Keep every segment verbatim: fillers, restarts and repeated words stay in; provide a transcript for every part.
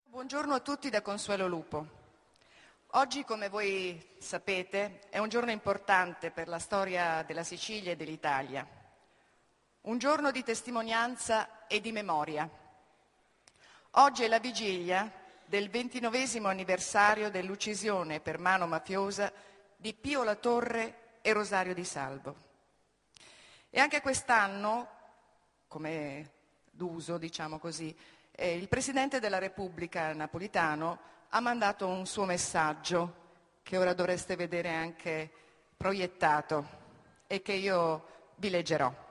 Buongiorno a tutti da Consuelo Lupo. Oggi, come voi sapete, è un giorno importante per la storia della Sicilia e dell'Italia. Un giorno di testimonianza e di memoria. Oggi è la vigilia del ventinovesimo anniversario dell'uccisione per mano mafiosa di Pio La Torre e Rosario Di Salvo. E anche quest'anno, come d'uso, diciamo così, eh, il Presidente della Repubblica Napolitano ha mandato un suo messaggio che ora dovreste vedere anche proiettato e che io vi leggerò.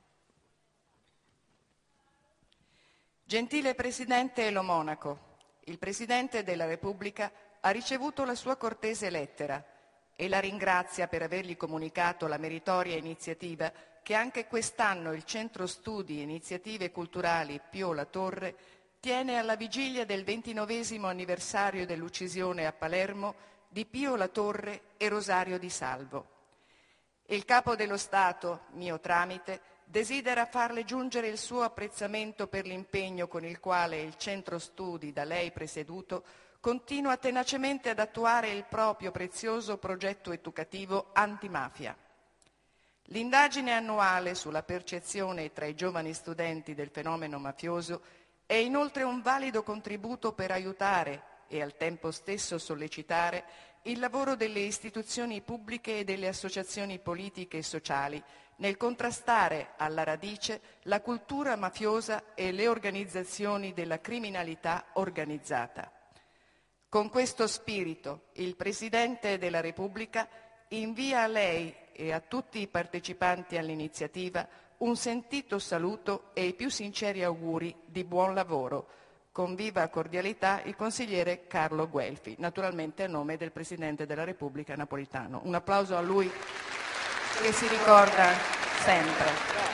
Gentile Presidente Elo Monaco, il Presidente della Repubblica ha ricevuto la sua cortese lettera e la ringrazia per avergli comunicato la meritoria iniziativa che anche quest'anno il Centro Studi e Iniziative Culturali Pio La Torre tiene alla vigilia del ventinovesimo anniversario dell'uccisione a Palermo di Pio La Torre e Rosario Di Salvo. Il Capo dello Stato, mio tramite, desidera farle giungere il suo apprezzamento per l'impegno con il quale il Centro Studi, da lei presieduto, continua tenacemente ad attuare il proprio prezioso progetto educativo antimafia. L'indagine annuale sulla percezione tra i giovani studenti del fenomeno mafioso è inoltre un valido contributo per aiutare e al tempo stesso sollecitare il lavoro delle istituzioni pubbliche e delle associazioni politiche e sociali nel contrastare alla radice la cultura mafiosa e le organizzazioni della criminalità organizzata. Con questo spirito, il Presidente della Repubblica invia a lei e a tutti i partecipanti all'iniziativa un sentito saluto e i più sinceri auguri di buon lavoro. Con viva cordialità il consigliere Carlo Guelfi, naturalmente a nome del Presidente della Repubblica Napolitano. Un applauso a lui che si ricorda sempre.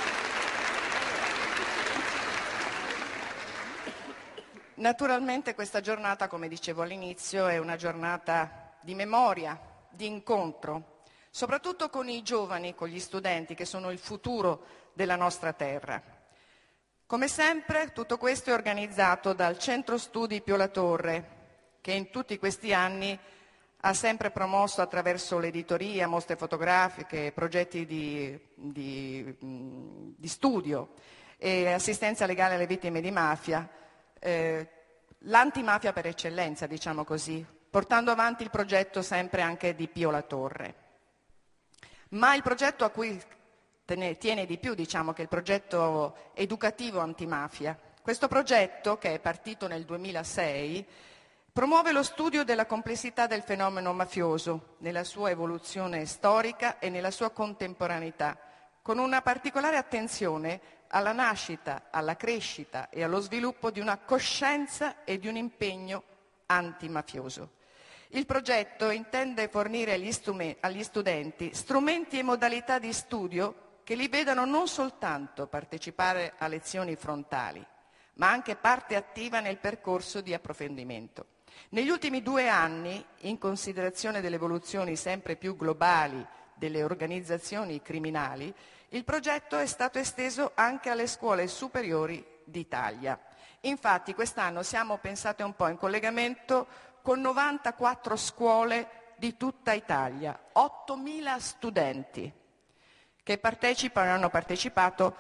Naturalmente questa giornata, come dicevo all'inizio, è una giornata di memoria, di incontro, soprattutto con i giovani, con gli studenti che sono il futuro della nostra terra. Come sempre, tutto questo è organizzato dal Centro Studi Pio La Torre, che in tutti questi anni ha sempre promosso attraverso l'editoria, mostre fotografiche, progetti di, di, di studio e assistenza legale alle vittime di mafia, eh, l'antimafia per eccellenza, diciamo così, portando avanti il progetto sempre anche di Pio La Torre. Ma il progetto a cui tiene di più, diciamo, che il progetto educativo antimafia. Questo progetto, che è partito nel duemilasei, promuove lo studio della complessità del fenomeno mafioso, nella sua evoluzione storica e nella sua contemporaneità, con una particolare attenzione alla nascita, alla crescita e allo sviluppo di una coscienza e di un impegno antimafioso. Il progetto intende fornire agli, stume- agli studenti strumenti e modalità di studio che li vedano non soltanto partecipare a lezioni frontali, ma anche parte attiva nel percorso di approfondimento. Negli ultimi due anni, in considerazione delle evoluzioni sempre più globali delle organizzazioni criminali, il progetto è stato esteso anche alle scuole superiori d'Italia. Infatti quest'anno siamo, pensate un po', in collegamento con novantaquattro scuole di tutta Italia, ottomila studenti che partecipano e hanno partecipato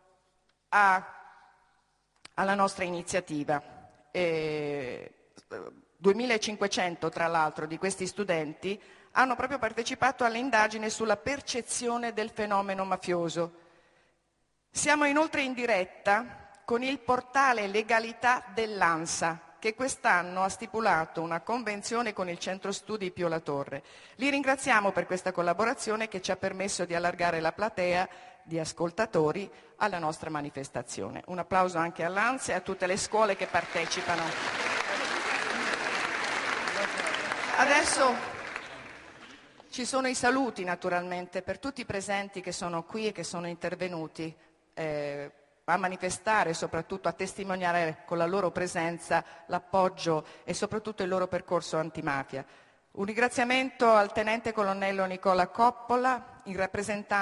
a, alla nostra iniziativa. E, duemilacinquecento tra l'altro di questi studenti hanno proprio partecipato all'indagine sulla percezione del fenomeno mafioso. Siamo inoltre in diretta con il portale Legalità dell'ANSA, che quest'anno ha stipulato una convenzione con il Centro Studi Pio La Torre. Li ringraziamo per questa collaborazione che ci ha permesso di allargare la platea di ascoltatori alla nostra manifestazione. Un applauso anche all'ANSA e a tutte le scuole che partecipano. Adesso ci sono i saluti naturalmente per tutti i presenti che sono qui e che sono intervenuti eh, a manifestare e soprattutto a testimoniare con la loro presenza l'appoggio e soprattutto il loro percorso antimafia. Un ringraziamento al tenente colonnello Nicola Coppola, in,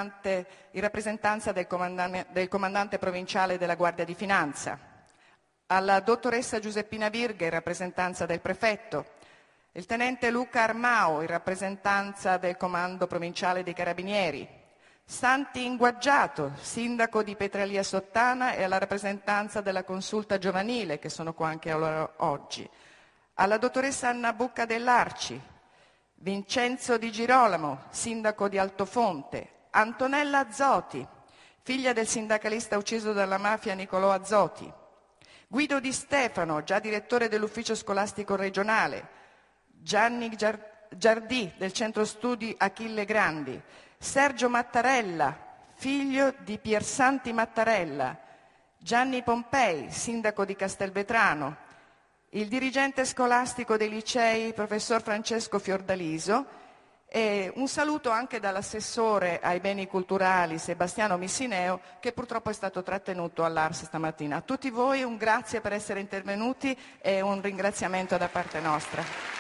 in rappresentanza del comandante, del comandante provinciale della Guardia di Finanza, alla dottoressa Giuseppina Virga in rappresentanza del prefetto, il tenente Luca Armao in rappresentanza del Comando Provinciale dei Carabinieri, Santi Inguaggiato, sindaco di Petralia Sottana, e alla rappresentanza della Consulta Giovanile, che sono qua anche oggi, alla dottoressa Anna Bucca dell'Arci, Vincenzo Di Girolamo, sindaco di Altofonte, Antonella Azzoti, figlia del sindacalista ucciso dalla mafia Nicolò Azzoti, Guido Di Stefano, già direttore dell'ufficio scolastico regionale, Gianni Giardì del centro studi Achille Grandi, Sergio Mattarella, figlio di Piersanti Mattarella, Gianni Pompei, sindaco di Castelvetrano, il dirigente scolastico dei licei, professor Francesco Fiordaliso, e un saluto anche dall'assessore ai beni culturali Sebastiano Missineo, che purtroppo è stato trattenuto all'A R S stamattina. A tutti voi un grazie per essere intervenuti e un ringraziamento da parte nostra.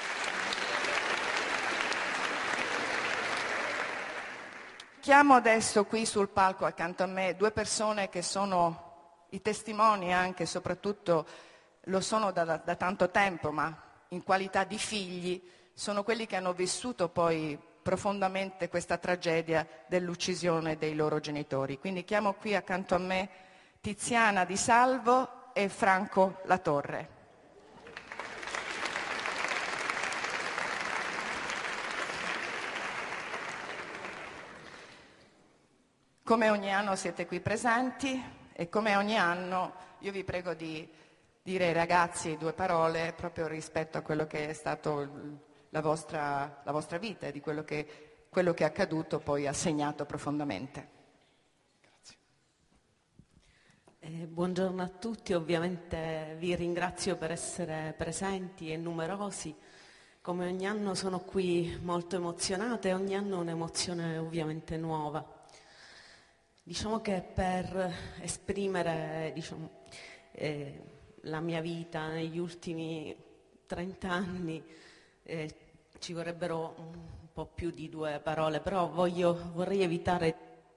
Chiamo adesso qui sul palco accanto a me due persone che sono i testimoni, anche e soprattutto lo sono da, da tanto tempo, ma in qualità di figli, sono quelli che hanno vissuto poi profondamente questa tragedia dell'uccisione dei loro genitori. Quindi chiamo qui accanto a me Tiziana Di Salvo e Franco Latorre. Come ogni anno siete qui presenti e come ogni anno io vi prego di dire ai ragazzi due parole proprio rispetto a quello che è stato la vostra, la vostra vita e di quello che, quello che è accaduto poi ha segnato profondamente. Grazie. Eh, buongiorno a tutti, ovviamente vi ringrazio per essere presenti e numerosi. Come ogni anno sono qui molto emozionata e ogni anno un'emozione ovviamente nuova. Diciamo che per esprimere diciamo, eh, la mia vita negli ultimi trenta anni eh, ci vorrebbero un po' più di due parole, però voglio, vorrei evitare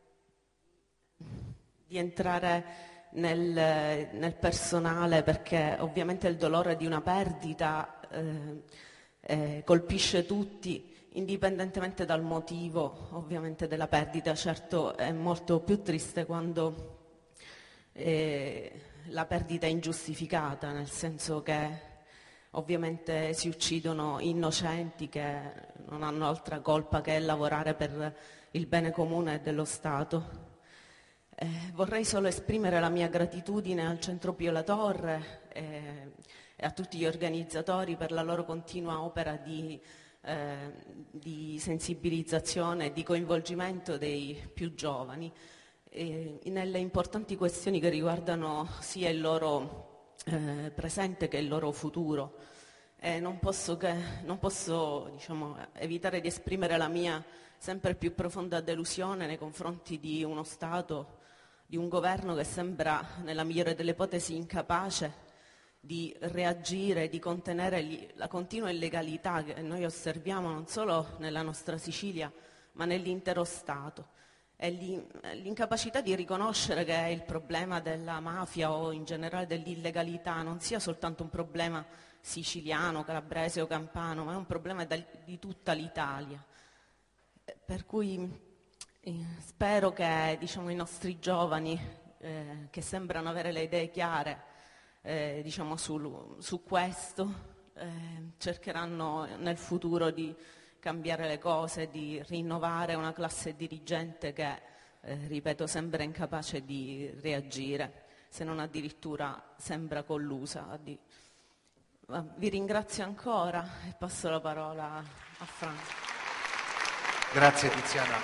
di entrare nel, nel personale, perché ovviamente il dolore di una perdita eh, eh, colpisce tutti, indipendentemente dal motivo ovviamente della perdita. Certo è molto più triste quando eh, la perdita è ingiustificata, nel senso che ovviamente si uccidono innocenti che non hanno altra colpa che lavorare per il bene comune dello Stato. Eh, vorrei solo esprimere la mia gratitudine al Centro Pio La Torre eh, e a tutti gli organizzatori per la loro continua opera di Eh, di sensibilizzazione e di coinvolgimento dei più giovani eh, nelle importanti questioni che riguardano sia il loro eh, presente che il loro futuro. Eh, non posso, che, non posso diciamo, evitare di esprimere la mia sempre più profonda delusione nei confronti di uno Stato, di un governo che sembra, nella migliore delle ipotesi, incapace di reagire, di contenere la continua illegalità che noi osserviamo non solo nella nostra Sicilia, ma nell'intero Stato. E l'incapacità di riconoscere che il problema della mafia o in generale dell'illegalità non sia soltanto un problema siciliano, calabrese o campano, ma è un problema di tutta l'Italia. Per cui eh, spero che diciamo, i nostri giovani, eh, che sembrano avere le idee chiare, Eh, diciamo su, su questo eh, cercheranno nel futuro di cambiare le cose, di rinnovare una classe dirigente che, eh, ripeto, sembra incapace di reagire, se non addirittura sembra collusa. Di... Vi ringrazio ancora e passo la parola a Franco. Grazie Tiziana.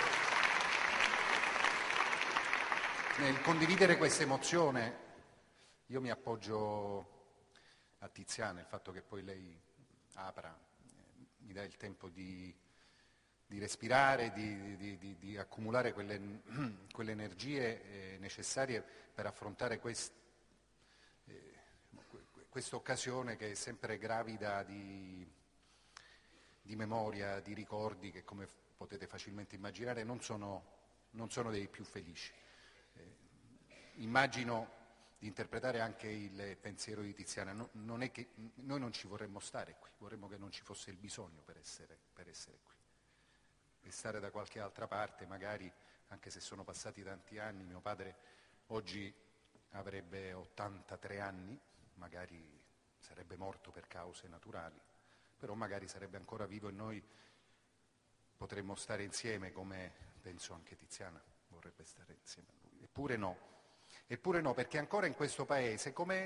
Nel condividere questa emozione io mi appoggio a Tiziana, il fatto che poi lei apra, eh, mi dà il tempo di, di respirare, di, di, di, di accumulare quelle, quelle energie eh, necessarie per affrontare quest, eh, questa occasione che è sempre gravida di, di memoria, di ricordi che, come potete facilmente immaginare, non sono, non sono dei più felici. Eh, immagino di interpretare anche il pensiero di Tiziana. No, non è che noi non ci vorremmo stare qui, vorremmo che non ci fosse il bisogno per essere, per essere qui. E stare da qualche altra parte, magari, anche se sono passati tanti anni, mio padre oggi avrebbe ottantatré anni, magari sarebbe morto per cause naturali, però magari sarebbe ancora vivo e noi potremmo stare insieme, come penso anche Tiziana vorrebbe stare insieme a lui. Eppure no. Eppure no, perché ancora in questo paese, come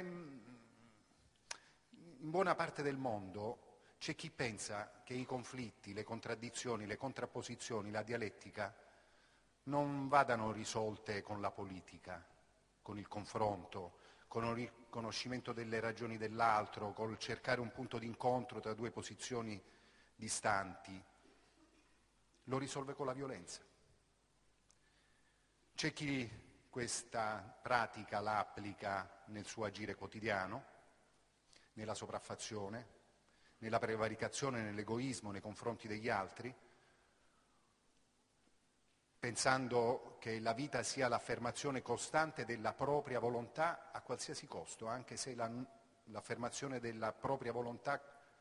in buona parte del mondo, c'è chi pensa che i conflitti, le contraddizioni, le contrapposizioni, la dialettica non vadano risolte con la politica, con il confronto, con il riconoscimento delle ragioni dell'altro, col cercare un punto d'incontro tra due posizioni distanti. Lo risolve con la violenza. C'è chi questa pratica la applica nel suo agire quotidiano, nella sopraffazione, nella prevaricazione, nell'egoismo nei confronti degli altri, pensando che la vita sia l'affermazione costante della propria volontà a qualsiasi costo, anche se la, l'affermazione della propria volontà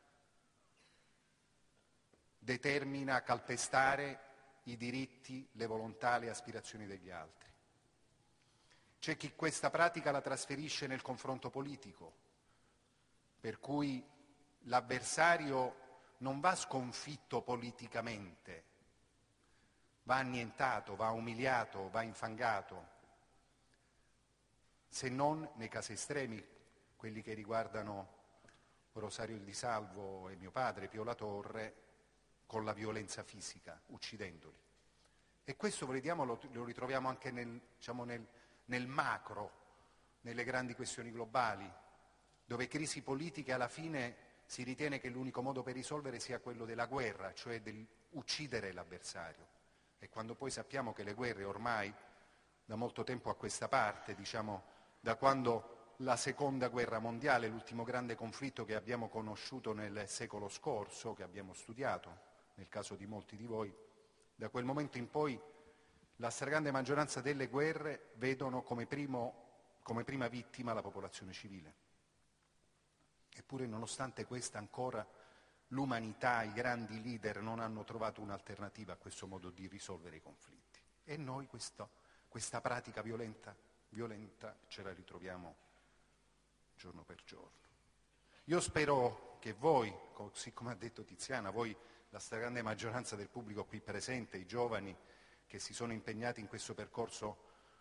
determina calpestare i diritti, le volontà, le aspirazioni degli altri. C'è chi questa pratica la trasferisce nel confronto politico, per cui l'avversario non va sconfitto politicamente, va annientato, va umiliato, va infangato, se non nei casi estremi, quelli che riguardano Rosario Di Salvo e mio padre, Pio La Torre, con la violenza fisica, uccidendoli. E questo, vediamo, lo, lo ritroviamo anche nel, diciamo, nel, nel macro, nelle grandi questioni globali, dove crisi politiche alla fine si ritiene che l'unico modo per risolvere sia quello della guerra, cioè del uccidere l'avversario. E quando poi sappiamo che le guerre ormai, da molto tempo a questa parte, diciamo, da quando la seconda guerra mondiale, l'ultimo grande conflitto che abbiamo conosciuto nel secolo scorso, che abbiamo studiato, nel caso di molti di voi, da quel momento in poi la stragrande maggioranza delle guerre vedono come, primo, come prima vittima la popolazione civile. Eppure, nonostante questa, ancora l'umanità, i grandi leader non hanno trovato un'alternativa a questo modo di risolvere i conflitti. E noi questo, questa pratica violenta, violenta ce la ritroviamo giorno per giorno. Io spero che voi, così come ha detto Tiziana, voi, la stragrande maggioranza del pubblico qui presente, i giovani che si sono impegnati in questo percorso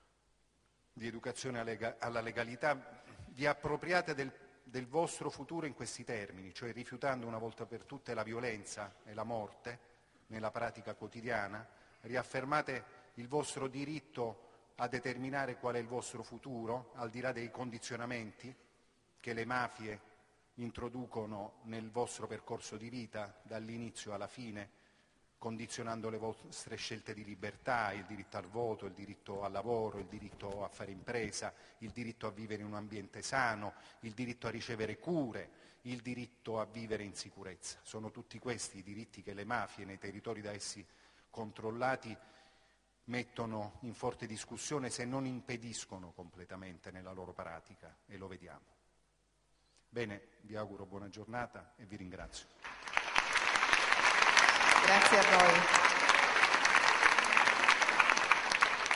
di educazione alla legalità, vi appropriate del, del vostro futuro in questi termini, cioè rifiutando una volta per tutte la violenza e la morte nella pratica quotidiana, riaffermate il vostro diritto a determinare qual è il vostro futuro, al di là dei condizionamenti che le mafie introducono nel vostro percorso di vita, dall'inizio alla fine, condizionando le vostre scelte di libertà, il diritto al voto, il diritto al lavoro, il diritto a fare impresa, il diritto a vivere in un ambiente sano, il diritto a ricevere cure, il diritto a vivere in sicurezza. Sono tutti questi i diritti che le mafie nei territori da essi controllati mettono in forte discussione, se non impediscono completamente nella loro pratica, e lo vediamo. Bene, vi auguro buona giornata e vi ringrazio. Grazie a voi.